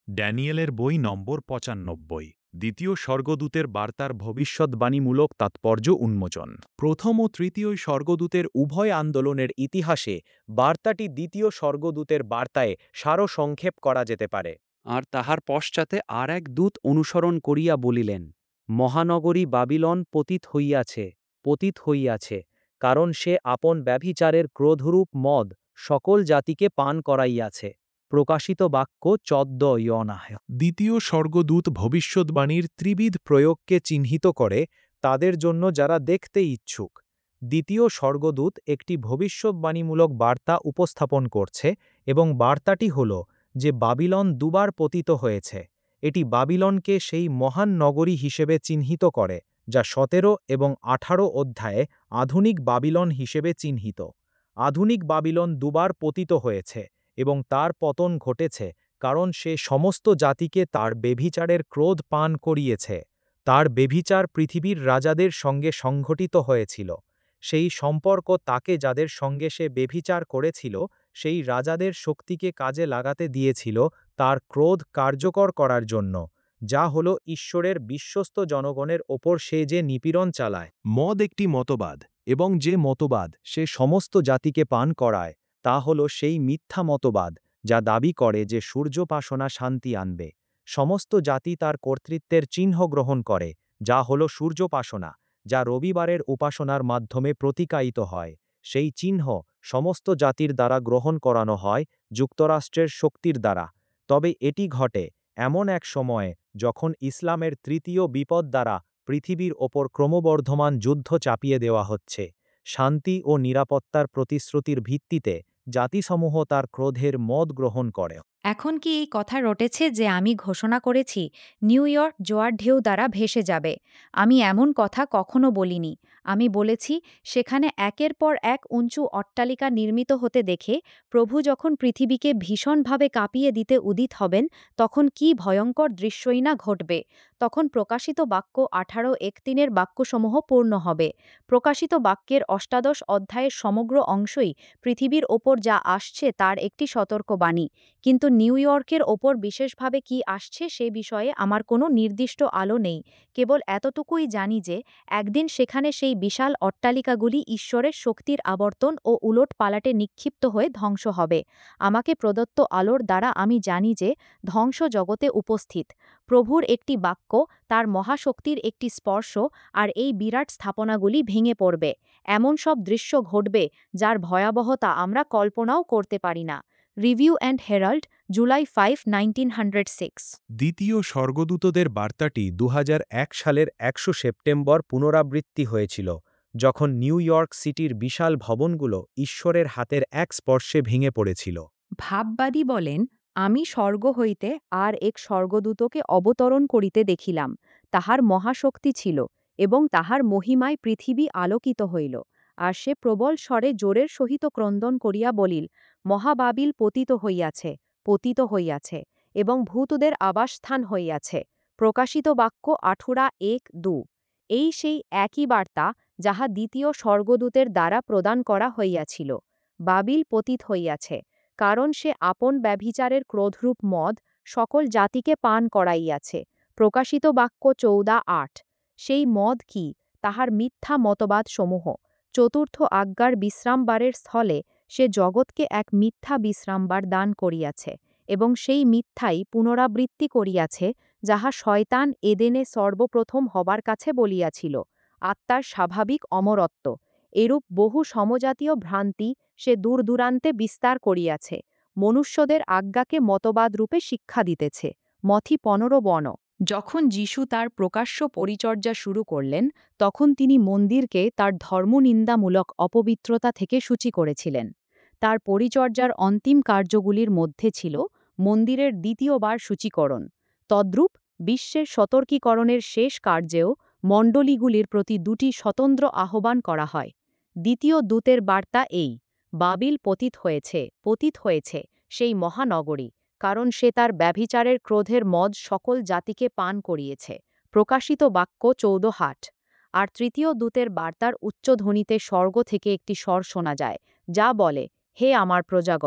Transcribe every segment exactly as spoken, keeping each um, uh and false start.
ড্যানিয়েলের বই নম্বর পঁচানব্বই। দ্বিতীয় স্বর্গদূতের বার্তার ভবিষ্যদ্বাণীমূলক তাৎপর্য উন্মোচন। প্রথম ও তৃতীয় স্বর্গদূতের উভয় আন্দোলনের ইতিহাসে বার্তাটি দ্বিতীয় স্বর্গদূতের বার্তায় সারসংক্ষেপ করা যেতে পারে। আর তাহার পশ্চাতে আর এক দূত অনুসরণ করিয়া বলিলেন, মহানগরী বাবিলন পতিত হইয়াছে, পতিত হইয়াছে, কারণ সে আপন ব্যভিচারের ক্রোধরূপ মদ সকল জাতিকে পান করাইয়াছে। প্রকাশিত বাক্য চোদ্দ ইয়নাহ। দ্বিতীয় স্বর্গদূত ভবিষ্যদ্বাণীর ত্রিবিধ প্রয়োগকে চিহ্নিত করে তাদের জন্য যারা দেখতে ইচ্ছুক। দ্বিতীয় স্বর্গদূত একটি ভবিষ্যদ্বাণীমূলক বার্তা উপস্থাপন করছে এবং বার্তাটি হল যে বাবিলন দুবার পতিত হয়েছে। এটি বাবিলনকে সেই মহান নগরী হিসেবে চিহ্নিত করে যা সতেরো এবং আঠারো অধ্যায়ে আধুনিক বাবিলন হিসেবে চিহ্নিত। আধুনিক বাবিলন দুবার পতিত হয়েছে এবং তার পতন ঘটেছে কারণ সে সমস্ত জাতিকে তার বেভিচারের ক্রোধ পান করিয়েছে। তার বেভিচার পৃথিবীর রাজাদের সঙ্গে সংঘটিত হয়েছিল। সেই সম্পর্ক তাকে যাদের সঙ্গে সে বেভিচার করেছিল সেই রাজাদের শক্তিকে কাজে লাগাতে দিয়েছিল তার ক্রোধ কার্যকর করার জন্য, যা হল ঈশ্বরের বিশ্বস্ত জনগণের ওপর সে যে নিপীড়ন চালায়। মদ একটি মতবাদ, এবং যে মতবাদ সে সমস্ত জাতিকে পান করায় তা হল সেই মিথ্যা মতবাদ যা দাবি করে যে সূর্যোপাসনা শান্তি আনবে। সমস্ত জাতি তার কর্তৃত্বের চিহ্ন গ্রহণ করে, যা হল সূর্যোপাসনা, যা রবিবারের উপাসনার মাধ্যমে প্রতিকায়িত হয়। সেই চিহ্ন সমস্ত জাতির দ্বারা গ্রহণ করানো হয় যুক্তরাষ্ট্রের শক্তির দ্বারা। তবে এটি ঘটে এমন এক সময়ে যখন ইসলামের তৃতীয় বিপদ দ্বারা পৃথিবীর ওপর ক্রমবর্ধমান যুদ্ধ চাপিয়ে দেওয়া হচ্ছে। শান্তি ও নিরাপত্তার প্রতিশ্রুতির ভিত্তিতে জাতিসমূহ তার ক্রোধের মদ গ্রহণ করে। এখন কি এই কথা রটেছে যে আমি ঘোষণা করেছি নিউ ইয়র্ক জোয়ার ঢেউ দ্বারা ভেসে যাবে? আমি এমন কথা কখনো বলিনি। আমি বলেছি সেখানে একের পর এক উঁচু অট্টালিকা নির্মিত হতে দেখে প্রভু যখন পৃথিবীকে ভীষণভাবে কাঁপিয়ে দিতে উদিত হবেন তখন কি ভয়ঙ্কর দৃশ্যই না ঘটবে। তখন প্রকাশিত বাক্য আঠারো এক তিনের বাক্যসমূহ পূর্ণ হবে। প্রকাশিত বাক্যের অষ্টাদশ অধ্যায়ের সমগ্র অংশই পৃথিবীর ওপর যা আসছে তার একটি সতর্কবাণী। কিন্তু নিউ ইয়র্কের ওপর বিশেষভাবে কি আসছে সে বিষয়ে আমার কোনো নির্দিষ্ট আলো নেই। কেবল এতটুকুই জানি যে একদিন সেখানে সেই বিশাল অট্টালিকাগুলি ঈশ্বরের শক্তির আবর্তন ও উলট পালাটে নিক্ষিপ্ত হয়ে ধ্বংস হবে। আমাকে প্রদত্ত আলোর দ্বারা আমি জানি যে ধ্বংস জগতে উপস্থিত। প্রভুর একটি বাক্য, তার মহাশক্তির একটি স্পর্শ, আর এই বিরাট স্থাপনাগুলি ভেঙে পড়বে। এমন সব দৃশ্য ঘটবে যার ভয়াবহতা আমরা কল্পনাও করতে পারি না। Review and herald, July five nineteen hundred six. দ্বিতীয় স্বর্গদূতদের বার্তাটি দু হাজার এক সালের একশো সেপ্টেম্বর পুনরাবৃত্তি হয়েছিল, যখন নিউ ইয়র্ক সিটির বিশাল ভবনগুলো ঈশ্বরের হাতের এক স্পর্শে ভেঙে পড়েছিল। ভাববাদী বলেন, আমি স্বর্গ হইতে আর এক স্বর্গদূতকে অবতরণ করিতে দেখিলাম। তাহার মহাশক্তি ছিল, এবং তাহার মহিমায় পৃথিবী আলোকিত হইল। আর সে প্রবল স্বরে জোরের সহিত ক্রন্দন করিয়া বলিল, মহাবাবিল পতিত হইয়াছে, পতিত হইয়াছে, এবং ভূতদের আবাসস্থান হইয়াছে। প্রকাশিত বাক্য আঠুরা এক দু। এই সেই একই বার্তা যাহা দ্বিতীয় স্বর্গদূতের দ্বারা প্রদান করা হইয়াছিল। বাবিল পতিত হইয়াছে, কারণ সে আপন ব্যভিচারের ক্রোধরূপ মদ সকল জাতিকে পান করাইয়াছে। প্রকাশিত বাক্য চৌদা আট। সেই মদ কি? তাহার মিথ্যা মতবাদসমূহ। চতুর্থ আজ্ঞার বিশ্রামবারের স্থলে সে জগৎকে এক মিথ্যা বিশ্রামবার দান করিয়াছে, এবং সেই মিথ্যাই পুনরাবৃত্তি করিয়াছে যাহা শয়তান এদেনে সর্বপ্রথম হবার কাছে বলিয়াছিল, আত্মার স্বাভাবিক অমরত্ব। এরূপ বহু সমজাতীয় ভ্রান্তি সে দূরদূরান্তে বিস্তার করিয়াছে। মনুষ্যদের আজ্ঞাকে মতবাদরূপে শিক্ষা দিতেছে। মথি পনেরো বন। যখন যীশু তার প্রকাশ্য পরিচর্যা শুরু করলেন, তখন তিনি মন্দিরকে তার ধর্মনিন্দামূলক অপবিত্রতা থেকে সূচি করেছিলেন। তার পরিচর্যার অন্তিম কার্যগুলির মধ্যে ছিল মন্দিরের দ্বিতীয়বার সূচীকরণ। তদ্রূপ বিশ্বের সতর্কীকরণের শেষ কার্যেও মণ্ডলীগুলির প্রতি দুটি স্বতন্ত্র আহ্বান করা হয়। দ্বিতীয় দূতের বার্তা এই, বাবিল পতিত হয়েছে, পতিত হয়েছে, সেই মহানগরী, কারণ সে তার ব্যভিচারের ক্রোধের মদ সকল জাতিকে পান করিয়েছে। প্রকাশিত বাক্য চৌদ্দ হাট। আর তৃতীয় দূতের বার্তার উচ্চধ্বনিতে স্বর্গ থেকে একটি স্বর শোনা যায়, যা বলে, হে আমার প্রজাগণ,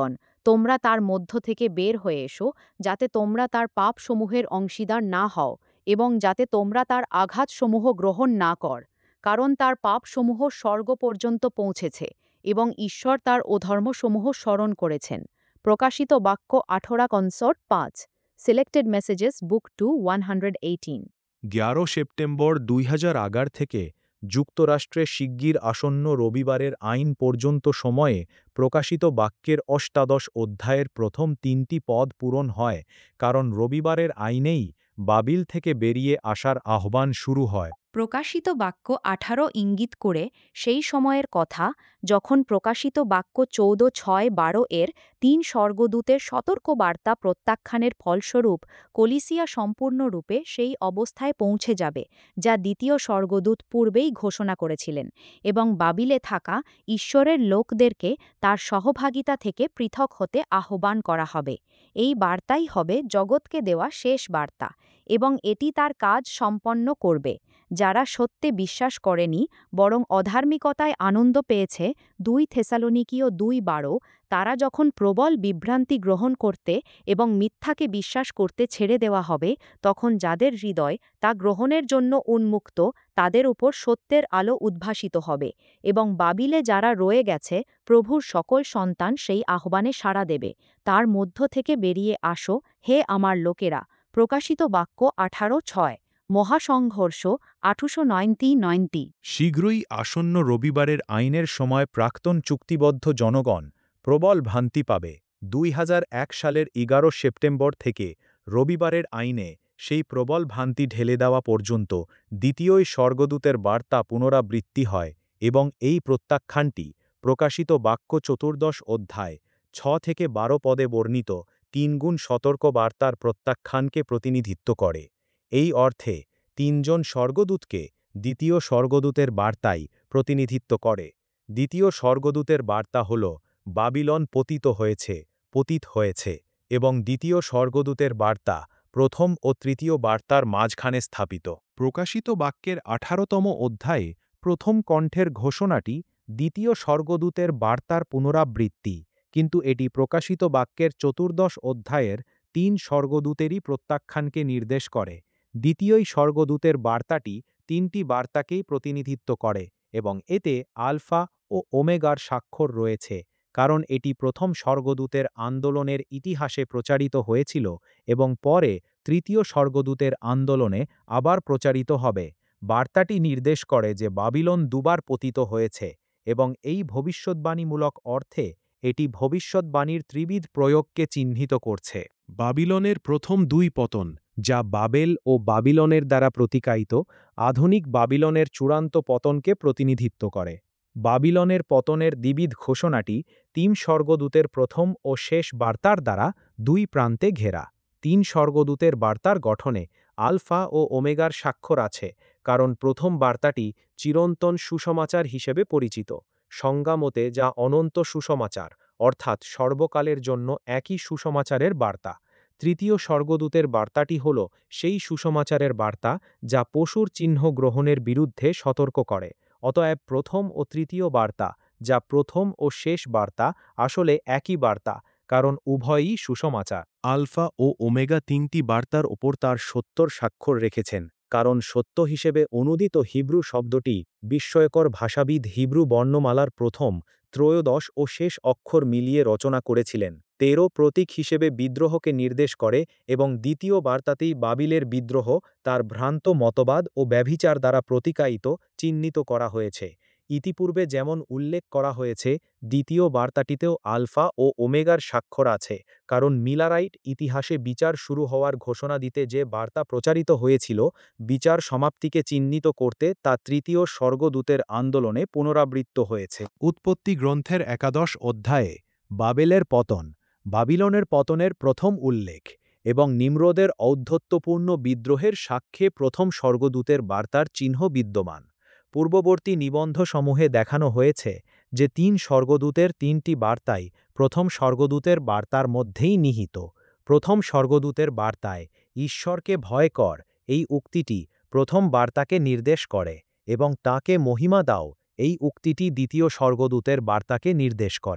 তোমরা তার মধ্য থেকে বের হয়ে এসো, যাতে তোমরা তার পাপসমূহের অংশীদার না হও এবং যাতে তোমরা তার আঘাতসমূহ গ্রহণ না কর, কারণ তার পাপসমূহ স্বর্গ পর্যন্ত পৌঁছেছে এবং ঈশ্বর তার অধর্মসমূহ স্মরণ করেছেন। প্রকাশিত বাক্য আঠরা কনসর্ট পাঁচ। Selected messages book two one hundred eighteen. এগারো সেপ্টেম্বর দুই হাজার এগারো থেকে যুক্তরাষ্ট্রে শিগগির আসন্ন রবিবারের আইন পর্যন্ত সময়ে প্রকাশিত বাক্যের অষ্টাদশ অধ্যায়ের প্রথম তিনটি পদ পূরণ হয়, কারণ রবিবারের আইনেই বাবিল থেকে বেরিয়ে আসার আহ্বান শুরু হয়। প্রকাশিত বাক্য আঠারো ইঙ্গিত করে সেই সময়ের কথা, যখন প্রকাশিত বাক্য চৌদ্দ ছয় বারো এর তিন স্বর্গদূতের সতর্ক বার্তা প্রত্যাখ্যানের ফলস্বরূপ কলিসিয়া সম্পূর্ণরূপে সেই অবস্থায় পৌঁছে যাবে যা দ্বিতীয় স্বর্গদূত পূর্বেই ঘোষণা করেছিলেন, এবং বাবিলে থাকা ঈশ্বরের লোকদেরকে তার সহভাগিতা থেকে পৃথক হতে আহ্বান করা হবে। এই বার্তাই হবে জগৎকে দেওয়া শেষ বার্তা, এবং এটি তার কাজ সম্পন্ন করবে। যারা সত্যে বিশ্বাস করেনি বরং অধার্মিকতায় আনন্দ পেয়েছে, দুই থেসালোনিকীয় দুই বারো, তারা যখন প্রবল বিভ্রান্তি গ্রহণ করতে এবং মিথ্যাকে বিশ্বাস করতে ছেড়ে দেওয়া হবে, তখন যাদের হৃদয় তা গ্রহণের জন্য উন্মুক্ত, তাদের উপর সত্যের আলো উদ্ভাসিত হবে, এবং বাবিলে যারা রয়ে গেছে প্রভুর সকল সন্তান সেই আহ্বানে সাড়া দেবে। তার মধ্য থেকে বেরিয়ে আসো, হে আমার লোকেরা। প্রকাশিত বাক্য আঠারো ছয়। মহাসংঘর্ষ আঠারোশো নয়টি নয়টি। শীঘ্রই আসন্ন রবিবারের আইনের সময় প্রাক্তন চুক্তিবদ্ধ জনগণ প্রবল ভ্রান্তি পাবে। দুই হাজার এক সালের এগারো সেপ্টেম্বর থেকে রবিবারের আইনে সেই প্রবল ভ্রান্তি ঢেলে দেওয়া পর্যন্ত দ্বিতীয়ই স্বর্গদূতের বার্তা পুনরাবৃত্তি হয়, এবং এই প্রত্যাখ্যানটি প্রকাশিত বাক্য চতুর্দশ অধ্যায় ছ থেকে বারো পদে বর্ণিত তিনগুণ সতর্ক বার্তার প্রত্যাখ্যানকে প্রতিনিধিত্ব করে। এই অর্থে তিনজন স্বর্গদূতকে দ্বিতীয় স্বর্গদূতের বার্তাই প্রতিনিধিত্ব করে। দ্বিতীয় স্বর্গদূতের বার্তা হল বাবিলন পতিত হয়েছে, পতিত হয়েছে, এবং দ্বিতীয় স্বর্গদূতের বার্তা প্রথম ও তৃতীয় বার্তার মাঝখানে স্থাপিত। প্রকাশিত বাক্যের আঠারোতম অধ্যায়ে প্রথম কণ্ঠের ঘোষণাটি দ্বিতীয় স্বর্গদূতের বার্তার পুনরাবৃত্তি, কিন্তু এটি প্রকাশিত বাক্যের চতুর্দশ অধ্যায়ের তিন স্বর্গদূতেরই প্রত্যাখ্যানকে নির্দেশ করে। দ্বিতীয়ই স্বর্গদূতের বার্তাটি তিনটি বার্তাকেই প্রতিনিধিত্ব করে, এবং এতে আলফা ও ওমেগার স্বাক্ষর রয়েছে, কারণ এটি প্রথম স্বর্গদূতের আন্দোলনের ইতিহাসে প্রচারিত হয়েছিল এবং পরে তৃতীয় স্বর্গদূতের আন্দোলনে আবার প্রচারিত হবে। বার্তাটি নির্দেশ করে যে বাবিলন দুবার পতিত হয়েছে, এবং এই ভবিষ্যদ্বাণীমূলক অর্থে এটি ভবিষ্যদ্বাণীর ত্রিবিধ প্রয়োগকে চিহ্নিত করছে। বাবিলনের প্রথম দুই পতন, যা বাবেল ও বাবিলনের দ্বারা প্রতিকায়িত, আধুনিক বাবিলনের চূড়ান্ত পতনকে প্রতিনিধিত্ব করে। বাবিলনের পতনের দ্বিবিধ ঘোষণাটি তিন স্বর্গদূতের প্রথম ও শেষ বার্তার দ্বারা দুই প্রান্তে ঘেরা। তিন স্বর্গদূতের বার্তার গঠনে আলফা ও ওমেগার স্বাক্ষর আছে, কারণ প্রথম বার্তাটি চিরন্তন সুসমাচার হিসেবে পরিচিত, সংজ্ঞামতে যা অনন্ত সুসমাচার, অর্থাৎ সর্বকালের জন্য একই সুসমাচারের বার্তা। তৃতীয় স্বর্গদূতের বার্তাটি হল সেই সুসমাচারের বার্তা যা পশুর চিহ্ন গ্রহণের বিরুদ্ধে সতর্ক করে। অতএব প্রথম ও তৃতীয় বার্তা, যা প্রথম ও শেষ বার্তা, আসলে একই বার্তা, কারণ উভয়ই সুসমাচার। আলফা ও ওমেগা তিনটি বার্তার ওপর তার সত্যর স্বাক্ষর রেখেছেন, কারণ সত্য হিসেবে অনুদিত হিব্রু শব্দটি বিস্ময়কর ভাষাবিদ হিব্রু বর্ণমালার প্রথম, ত্রয়োদশ ও শেষ অক্ষর মিলিয়ে রচনা করেছিলেন। তেরো প্রতীক হিসেবে বিদ্রোহকে নির্দেশ করে, এবং দ্বিতীয় বার্তাতেই বাবিলের বিদ্রোহ তার ভ্রান্ত মতবাদ ও ব্যভিচার দ্বারা প্রতিকায়িত চিহ্নিত করা হয়েছে। ইতিপূর্বে যেমন উল্লেখ করা হয়েছে, দ্বিতীয় বার্তাটিতেও আলফা ও ওমেগার স্বাক্ষর আছে, কারণ মিলারাইট ইতিহাসে বিচার শুরু হওয়ার ঘোষণা দিতে যে বার্তা প্রচারিত হয়েছিল, বিচার সমাপ্তিকে চিহ্নিত করতে তা তৃতীয় স্বর্গদূতের আন্দোলনে পুনরাবৃত্ত হয়েছে। উৎপত্তি গ্রন্থের একাদশ অধ্যায়ে বাবেলের পতন, বাবিলনের পতনের প্রথম উল্লেখ, এবং নিম্রোদের ঔদ্ধত্যপূর্ণ বিদ্রোহের সাক্ষ্যে প্রথম স্বর্গদূতের বার্তার চিহ্ন বিদ্যমান। পূর্ববর্তী নিবন্ধসমূহে দেখানো হয়েছে যে তিন স্বর্গদূতের তিনটি বার্তাই প্রথম স্বর্গদূতের বার্তার মধ্যেই নিহিত। প্রথম স্বর্গদূতের বার্তায় ঈশ্বরকে ভয় কর এই উক্তিটি প্রথম বার্তাকে নির্দেশ করে, এবং তাকে মহিমা দাও এই উক্তিটি দ্বিতীয় স্বর্গদূতের বার্তাকে নির্দেশ করে।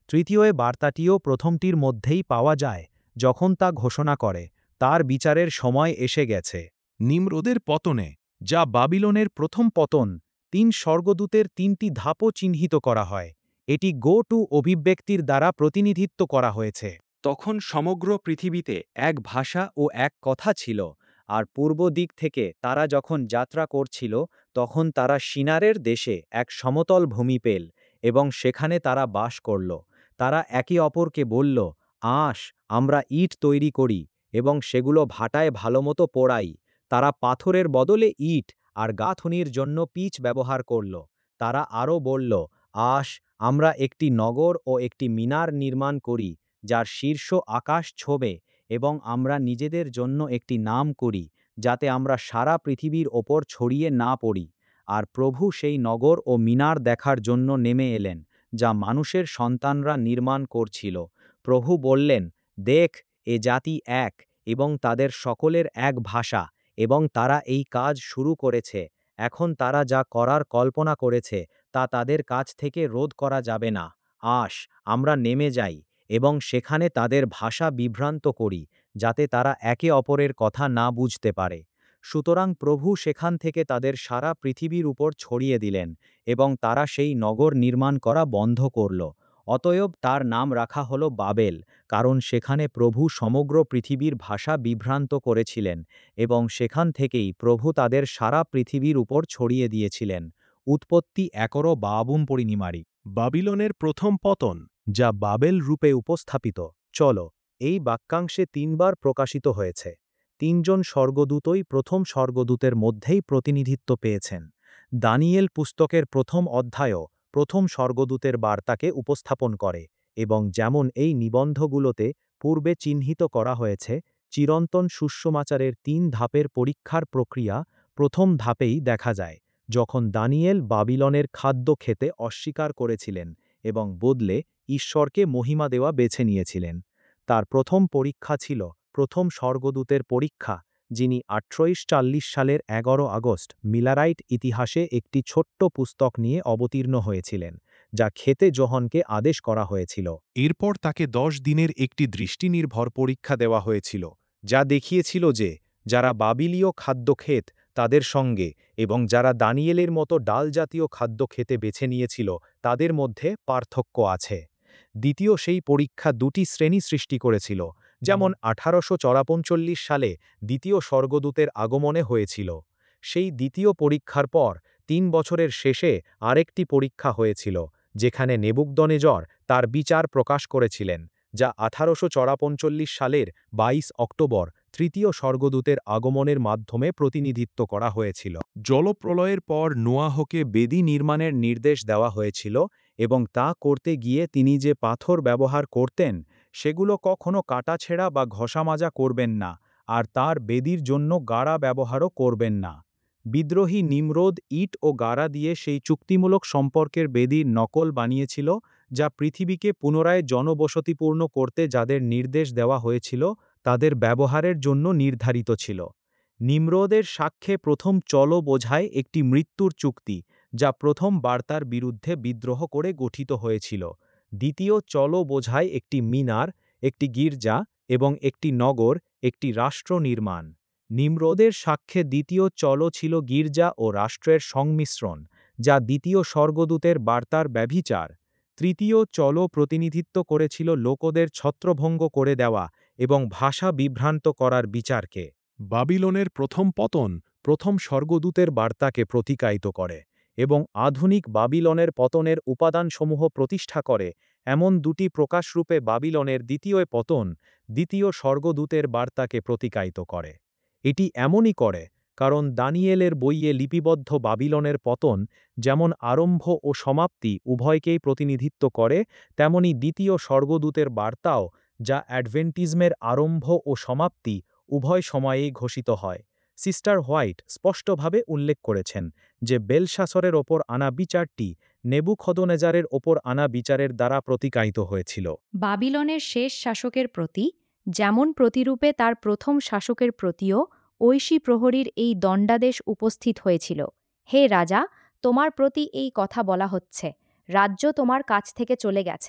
তৃতীয় বার্তাটিও প্রথমটির মধ্যেই পাওয়া যায়, যখন তা ঘোষণা করে, তার বিচারের সময় এসে গেছে। নিম্রোদের পতনে, যা বাবিলনের প্রথম পতন, তিন স্বর্গদূতের তিনটি ধাপও চিহ্নিত করা হয়। এটি গো টু অভিব্যক্তির দ্বারা প্রতিনিধিত্ব করা হয়েছে। তখন সমগ্র পৃথিবীতে এক ভাষা ও এক কথা ছিল, আর পূর্ব দিক থেকে তারা যখন যাত্রা করছিল, তখন তারা সিনারের দেশে এক সমতল ভূমি পেল, এবং সেখানে তারা বাস করল। তারা একে অপরকে বলল, আস, আমরা ইট তৈরি করি, এবং সেগুলো ভাটায় ভালোমতো পোড়াই। তারা পাথরের বদলে ইট আর গাঁথুনির জন্য পিচ ব্যবহার করল। তারা আরও বলল, আস, আমরা একটি নগর ও একটি মিনার নির্মাণ করি, যার শীর্ষ আকাশ ছোঁবে, এবং আমরা নিজেদের জন্য একটি নাম করি, যাতে আমরা সারা পৃথিবীর ওপর ছড়িয়ে না পড়ি। আর প্রভু সেই নগর ও মিনার দেখার জন্য নেমে এলেন, যা মানুষের সন্তানরা নির্মাণ করছিল। প্রভু বললেন, দেখ, এ জাতি এক, এবং তাদের সকলের এক ভাষা, এবং তারা এই কাজ শুরু করেছে। এখন তারা যা করার কল্পনা করেছে, তা তাদের কাছ থেকে রোধ করা যাবে না। আস, আমরা নেমে যাই, এবং সেখানে তাদের ভাষা বিভ্রান্ত করি, যাতে তারা একে অপরের কথা না বুঝতে পারে। সুতরাং প্রভু সেখান থেকে তাদের সারা পৃথিবীর উপর ছড়িয়ে দিলেন, এবং তারা সেই নগর নির্মাণ করা বন্ধ করল। অতএব তার নাম রাখা হল বাবেল, কারণ সেখানে প্রভু সমগ্র পৃথিবীর ভাষা বিভ্রান্ত করেছিলেন, এবং সেখান থেকেই প্রভু তাদের সারা পৃথিবীর উপর ছড়িয়ে দিয়েছিলেন। উৎপত্তি একরো বাবুম পরিনিমারি। বাবিলনের প্রথম পতন, যা বাবেল রূপে উপস্থাপিত, চলো, এই বাক্যাংশে তিনবার প্রকাশিত হয়েছে। তিনজন স্বর্গদূতই প্রথম স্বর্গদূতের মধ্যেই প্রতিনিধিত্ব পেয়েছেন। দানিয়েল পুস্তকের প্রথম অধ্যায়ও প্রথম স্বর্গদূতের বার্তাকে উপস্থাপন করে, এবং যেমন এই নিবন্ধগুলোতে পূর্বে চিহ্নিত করা হয়েছে, চিরন্তন সুসমাচারের তিন ধাপের পরীক্ষার প্রক্রিয়া প্রথম ধাপেই দেখা যায়, যখন দানিয়েল বাবিলনের খাদ্য খেতে অস্বীকার করেছিলেন এবং বদলে ঈশ্বরকে মহিমা দেওয়া বেছে নিয়েছিলেন। তার প্রথম পরীক্ষা ছিল প্রথম স্বর্গদূতের পরীক্ষা, যিনি আঠারোশো চল্লিশ সালের এগারো আগস্ট মিলারাইট ইতিহাসে একটি ছোট্ট পুস্তক নিয়ে অবতীর্ণ হয়েছিলেন, যা খেতে যোহনকে আদেশ করা হয়েছিল। এরপর তাকে দশ দিনের একটি দৃষ্টিনির্ভর পরীক্ষা দেওয়া হয়েছিল, যা দেখিয়েছিল যে যারা বাবিলীয় খাদ্য খেত তাদের সঙ্গে এবং যারা দানিয়েলের মতো ডাল জাতীয় খাদ্য খেতে বেছে নিয়েছিল তাদের মধ্যে পার্থক্য আছে। দ্বিতীয় সেই পরীক্ষা দুটি শ্রেণী সৃষ্টি করেছিল, যেমন আঠারোশো চৌরাপঞ্চল্লিশ সালে দ্বিতীয় স্বর্গদূতের আগমনে হয়েছিল। সেই দ্বিতীয় পরীক্ষার পর তিন বছরের শেষে আরেকটি পরীক্ষা হয়েছিল, যেখানে নেবুকদনেজর তার বিচার প্রকাশ করেছিলেন, যা আঠারোশো চৌরাপঞ্চল্লিশ সালের বাইশ অক্টোবর তৃতীয় স্বর্গদূতের আগমনের মাধ্যমে প্রতিনিধিত্ব করা হয়েছিল। জলপ্রলয়ের পর নোয়াহকে বেদি নির্মাণের নির্দেশ দেওয়া হয়েছিল, এবং তা করতে গিয়ে তিনি যে পাথর ব্যবহার করতেন, সেগুলো কখনো কাটাছেঁড়া বা ঘষামাজা করবেন না, আর তার বেদির জন্য গাড়া ব্যবহারও করবেন না। বিদ্রোহী নিমরোদ ইট ও গাড়া দিয়ে সেই চুক্তিমূলক সম্পর্কের বেদির নকল বানিয়েছিল, যা পৃথিবীকে পুনরায় জনবসতিপূর্ণ করতে যাদের নির্দেশ দেওয়া হয়েছিল তাদের ব্যবহারের জন্য নির্ধারিত ছিল। নিমরোদের সাক্ষ্যে প্রথম চলো বোঝায় একটি মৃত্যুর চুক্তি, যা প্রথম বার্তার বিরুদ্ধে বিদ্রোহ করে গঠিত হয়েছিল। দ্বিতীয় চলো বোঝায় একটি মিনার, একটি গির্জা এবং একটি নগর, একটি রাষ্ট্র নির্মাণ। নিমরোদের সাক্ষ্যে দ্বিতীয় চলো ছিল গির্জা ও রাষ্ট্রের সংমিশ্রণ, যা দ্বিতীয় স্বর্গদূতের বার্তার ব্যভিচার। তৃতীয় চলো প্রতিনিধিত্ব করেছিল লোকদের ছত্রভঙ্গ করে দেওয়া এবং ভাষা বিভ্রান্ত করার বিচারকে। বাবিলনের প্রথম পতন প্রথম স্বর্গদূতের বার্তাকে প্রতিকায়িত করে, এবং আধুনিক বাবিলনের পতনের উপাদানসমূহ প্রতিষ্ঠা করে। এমন দুটি প্রকাশরূপে বাবিলনের দ্বিতীয় পতন দ্বিতীয় স্বর্গদূতের বার্তাকে প্রতিকায়িত করে। এটি এমনই করে কারণ দানিয়েলের বইয়ে লিপিবদ্ধ বাবিলনের পতন যেমন আরম্ভ ও সমাপ্তি উভয়কেই প্রতিনিধিত্ব করে, তেমনি দ্বিতীয় স্বর্গদূতের বার্তাও, যা অ্যাডভেন্টিজমের আরম্ভ ও সমাপ্তি উভয় সময়েই ঘোষিত হয়। সিস্টার হোয়াইট স্পষ্টভাবে উল্লেখ করেছেন যে বেলশাসরের ওপর আনা বিচারটি নেবুখদনেজারের ওপর আনা বিচারের দ্বারা প্রতিকায়িত হয়েছিল। বাবিলনের শেষ শাসকের প্রতি, যেমন প্রতিরূপে তার প্রথম শাসকের প্রতিও ঐশী প্রহরীর এই দণ্ডাদেশ উপস্থিত হয়েছিল। হে রাজা, তোমার প্রতি এই কথা বলা হচ্ছে, রাজ্য তোমার কাছ থেকে চলে গেছে,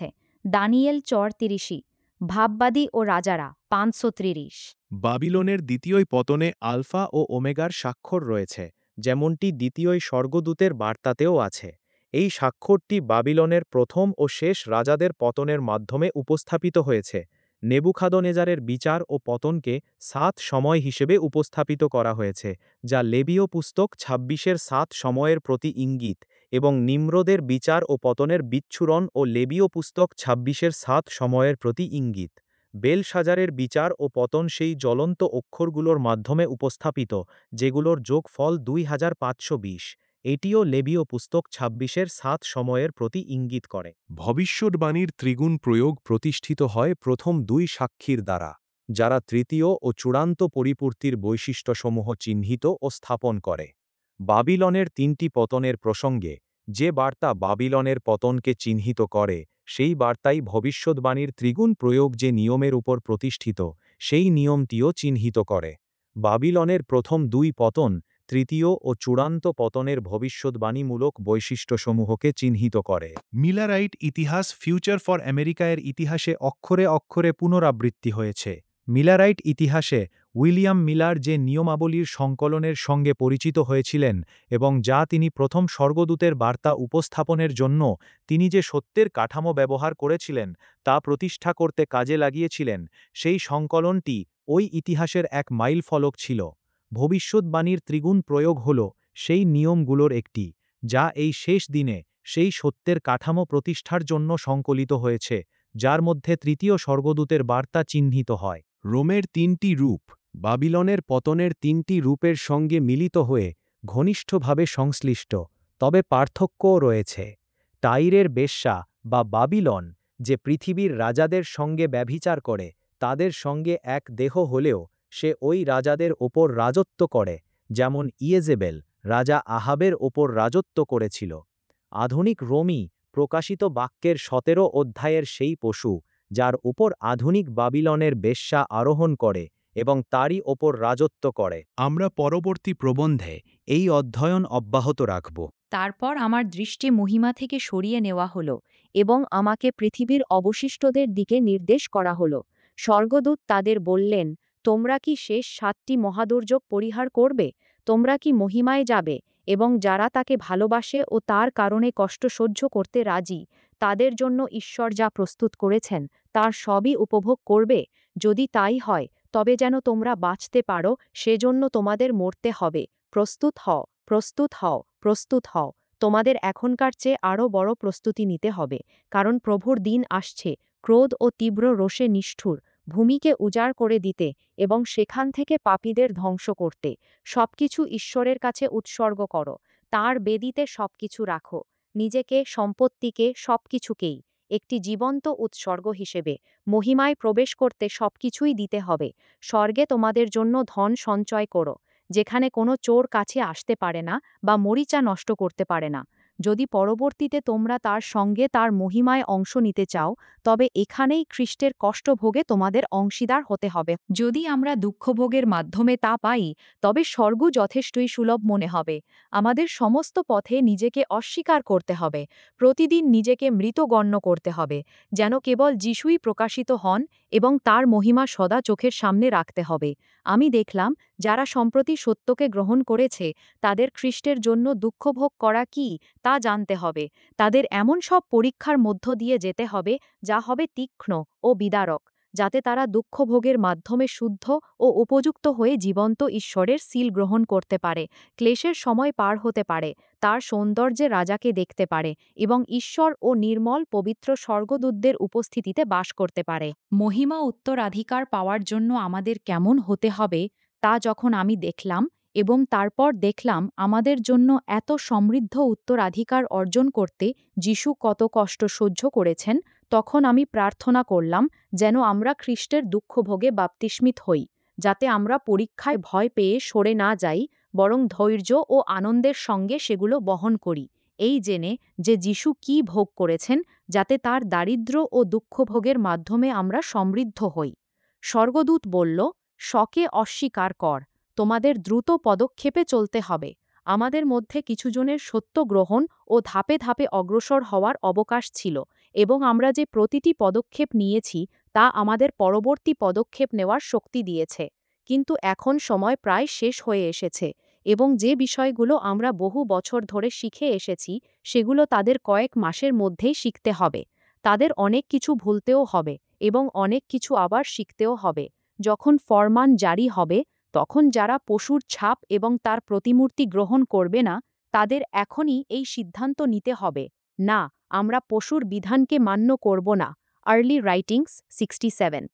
দানিয়েল চৌত্রিশি ভাববাদী ও রাজারা পাঁচশো ত্রিশ। বাবিলনের দ্বিতীয় পতনে আলফা ও ওমেগার স্বাক্ষর রয়েছে, যেমনটি দ্বিতীয় স্বর্গদূতের বার্তাতেও আছে। এই স্বাক্ষরটি বাবিলনের প্রথম ও শেষ রাজাদের পতনের মাধ্যমে উপস্থাপিত হয়েছে। নেবুখাদনেজারের বিচার ও পতনকে সাত সময় হিসেবে উপস্থাপিত করা হয়েছে, যা লেবীয় পুস্তক ছাব্বিশের সাত সময়ের প্রতি ইঙ্গিত, এবং নিম্রোদের বিচার ও পতনের বিচ্ছুরণ ও লেবীয় পুস্তক ছাব্বিশের সাত সময়ের প্রতি ইঙ্গিত। বেলশাজারের বিচার ও পতন সেই জ্বলন্ত অক্ষরগুলোর মাধ্যমে উপস্থাপিত, যেগুলোর যোগফল দুই হাজার পাঁচশো বিশ। এটিও লেবীয় পুস্তক ছাব্বিশের সাত সময়ের প্রতি ইঙ্গিত করে। ভবিষ্যদ্বাণীর ত্রিগুণ প্রয়োগ প্রতিষ্ঠিত হয় প্রথম দুই সাক্ষীর দ্বারা, যারা তৃতীয় ও চূড়ান্ত পরিপূর্তির বৈশিষ্ট্যসমূহ চিহ্নিত ও স্থাপন করে। বাবিলনের তিনটি পতনের প্রসঙ্গে যে বার্তা বাবিলনের পতনকে চিহ্নিত করে, সেই বার্তাই ভবিষ্যদ্বাণীর ত্রিগুণ প্রয়োগ যে নিয়মের উপর প্রতিষ্ঠিত, সেই নিয়মটিও চিহ্নিত করে। বাবিলনের প্রথম দুই পতন তৃতীয় ও চূড়ান্ত পতনের ভবিষ্যদ্বাণীমূলক বৈশিষ্ট্যসমূহকে চিহ্নিত করে। মিলারাইট ইতিহাস ফিউচার ফর আমেরিকার ইতিহাসে অক্ষরে অক্ষরে পুনরাবৃত্তি হয়েছে। মিলারাইট ইতিহাসে উইলিয়াম মিলার যে নিয়মাবলীর সংকলনের সঙ্গে পরিচিত হয়েছিলেন এবং যা তিনি প্রথম স্বর্গদূতের বার্তা উপস্থাপনের জন্য তিনি যে সত্যের কাঠামো ব্যবহার করেছিলেন তা প্রতিষ্ঠা করতে কাজে লাগিয়েছিলেন, সেই সংকলনটি ওই ইতিহাসের এক মাইলফলক ছিল। ভবিষ্যদ্বাণীর ত্রিগুণ প্রয়োগ হল সেই নিয়মগুলোর একটি, যা এই শেষ দিনে সেই সত্যের কাঠামো প্রতিষ্ঠার জন্য সংকলিত হয়েছে, যার মধ্যে তৃতীয় স্বর্গদূতের বার্তা চিহ্নিত হয়। রোমের তিনটি রূপ বাবিলনের পতনের তিনটি রূপের সঙ্গে মিলিত হয়ে ঘনিষ্ঠভাবে সংশ্লিষ্ট, তবে পার্থক্যও রয়েছে। টাইরের বেশ্যা বা বাবিলন, যে পৃথিবীর রাজাদের সঙ্গে ব্যভিচার করে, তাদের সঙ্গে এক দেহ হলেও সে ওই রাজাদের ওপর রাজত্ব করে, যেমন ইয়েজেবেল রাজা আহাবের ওপর রাজত্ব করেছিল। আধুনিক রোমী প্রকাশিত বাক্যের সতেরো অধ্যায়ের সেই পশু, যার উপর আধুনিক বাবিলনের বেশ্যা আরোহণ করে এবং তারই ওপর রাজত্ব করে। আমরা পরবর্তী প্রবন্ধে এই অধ্যয়ন অব্যাহত রাখব। তারপর আমার দৃষ্টি মহিমা থেকে সরিয়ে নেওয়া হলো এবং আমাকে পৃথিবীর অবশিষ্টদের দিকে নির্দেশ করা হলো। স্বর্গদূত তাদের বললেন, তোমরা কি শেষ সাতটি মহাদুর্যোগ পরিহার করবে? তোমরা কি মহিমায় যাবে এবং যারা তাকে ভালোবাসে ও তার কারণে কষ্ট সহ্য করতে রাজি, তাদের জন্য ঈশ্বর যা প্রস্তুত করেছেন তার সবই উপভোগ করবে? যদি তাই হয়, তবে যেন তোমরা বাঁচতে পারো, সেজন্য তোমাদের মরতে হবে। প্রস্তুত হও, প্রস্তুত হও, প্রস্তুত হও। তোমাদের এখনকার চেয়ে আরও বড় প্রস্তুতি নিতে হবে, কারণ প্রভুর দিন আসছে, ক্রোধ ও তীব্র রোষে নিষ্ঠুর, ভূমিকে উজাড় করে দিতে এবং সেখান থেকে পাপীদের ধ্বংস করতে। সবকিছু ঈশ্বরের কাছে উৎসর্গ করো, তাঁর বেদিতে সবকিছু রাখো, নিজেকে, সম্পত্তিকে, সবকিছুকেই একটি জীবন্ত উৎসর্গ হিসেবে মহিমায় প্রবেশ করতে সবকিছুই দিতে হবে। স্বর্গে তোমাদের জন্য ধন সঞ্চয় করো, যেখানে কোনো চোর কাছে আসতে পারে না বা মরিচা নষ্ট করতে পারে না। যদি পরবর্তীতে তোমরা তার সঙ্গে তার মহিমায় অংশ নিতে চাও, তবে এখানেই খ্রিস্টের কষ্টভোগে তোমাদের অংশীদার হতে হবে। যদি আমরা দুঃখভোগের মাধ্যমে তা পাই, তবে স্বর্গ যথেষ্টই সুলভ মনে হবে। আমাদের সমস্ত পথে নিজেকে অস্বীকার করতে হবে, প্রতিদিন নিজেকে মৃত গণ্য করতে হবে, যেন কেবল যিশুই প্রকাশিত হন, এবং তার মহিমা সদা চোখের সামনে রাখতে হবে। আমি দেখলাম, যারা সম্প্রতি সত্যকে গ্রহণ করেছে, তাদের খ্রিস্টের জন্য দুঃখভোগ করা কি তা জানতে হবে। তাদের এমন সব পরীক্ষার মধ্য দিয়ে যেতে হবে যা হবে তীক্ষ্ণ ও বিদারক, যাতে তারা দুঃখভোগের মাধ্যমে শুদ্ধ ও উপযুক্ত হয়ে জীবন্ত ঈশ্বরের সিল গ্রহণ করতে পারে, ক্লেশের সময় পার হতে পারে, তার সৌন্দর্যে রাজাকে দেখতে পারে এবং ঈশ্বর ও নির্মল পবিত্র স্বর্গদূতদের উপস্থিতিতে বাস করতে পারে। মহিমা উত্তরাধিকার পাওয়ার জন্য আমাদের কেমন হতে হবে তা যখন আমি দেখলাম, এবং তারপর দেখলাম আমাদের জন্য এত সমৃদ্ধ উত্তরাধিকার অর্জন করতে যিশু কত কষ্ট সহ্য করেছেন, তখন আমি প্রার্থনা করলাম যেন আমরা খ্রিস্টের দুঃখভোগে বাপ্তিস্মিত হই, যাতে আমরা পরীক্ষায় ভয় পেয়ে সরে না যাই, বরং ধৈর্য ও আনন্দের সঙ্গে সেগুলো বহন করি, এই জেনে যে যিশু কী ভোগ করেছেন, যাতে তার দারিদ্র্য ও দুঃখভোগের মাধ্যমে আমরা সমৃদ্ধ হই। স্বর্গদূত বলল, শকে অস্বীকার কর, তোমাদের দ্রুত পদক্ষেপে চলতে হবে। আমাদের মধ্যে কিছুজনের সত্য গ্রহণ ও ধাপে ধাপে অগ্রসর হওয়ার অবকাশ ছিল, এবং আমরা যে প্রতিটি পদক্ষেপ নিয়েছি তা আমাদের পরবর্তী পদক্ষেপ নেওয়ার শক্তি দিয়েছে। কিন্তু এখন সময় প্রায় শেষ হয়ে এসেছে এবং যে বিষয়গুলো আমরা বহু বছর ধরে শিখে এসেছি সেগুলো তাদের কয়েক মাসের মধ্যেই শিখতে হবে। তাদের অনেক কিছু ভুলতেও হবে এবং অনেক কিছু আবার শিখতেও হবে। যখন ফরমান জারি হবে তখন যারা পশুর ছাপ এবং তার প্রতিমূর্তি গ্রহণ করবে না তাদের এখনই এই সিদ্ধান্ত নিতে হবে, না, আমরা পশুর বিধানকে মান্য করব না। Early writings sixty seven.